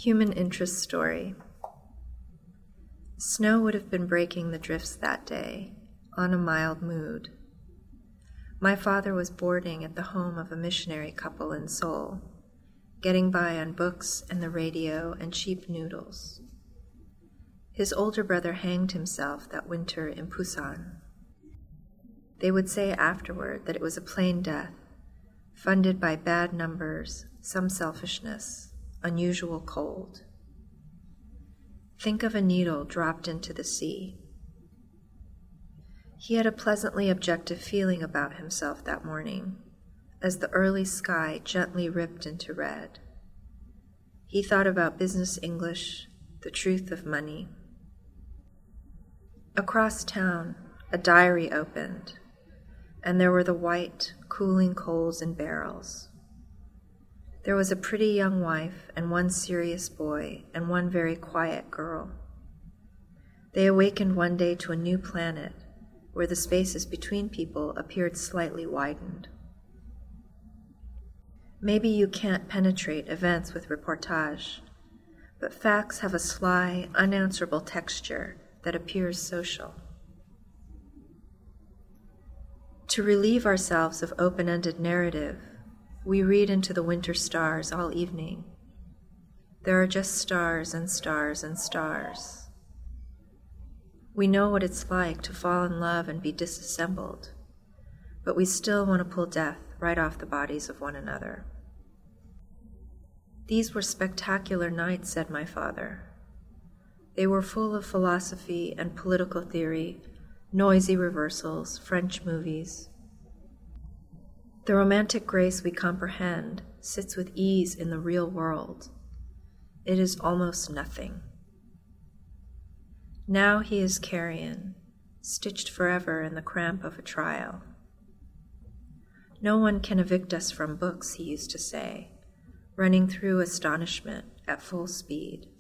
Human interest story. Snow would have been breaking the drifts that day, on a mild mood. My father was boarding at the home of a missionary couple in Seoul, getting by on books and the radio and cheap noodles. His older brother hanged himself that winter in Busan. They would say afterward that it was a plain death, funded by bad numbers, some selfishness, unusual cold. Think of a needle dropped into the sea. He had a pleasantly objective feeling about himself that morning, as the early sky gently ripped into red. He thought about business English, the truth of money. Across town, a diary opened, and there were the white, cooling coals in barrels. There was a pretty young wife and one serious boy and one very quiet girl. They awakened one day to a new planet where the spaces between people appeared slightly widened. Maybe you can't penetrate events with reportage, but facts have a sly, unanswerable texture that appears social. To relieve ourselves of open-ended narrative, we read into the winter stars all evening. There are just stars and stars and stars. We know what it's like to fall in love and be disassembled, but we still want to pull death right off the bodies of one another. These were spectacular nights, said my father. They were full of philosophy and political theory, noisy reversals, French movies. The romantic grace we comprehend sits with ease in the real world. It is almost nothing. Now he is carrion, stitched forever in the cramp of a trial. No one can evict us from books, he used to say, running through astonishment at full speed.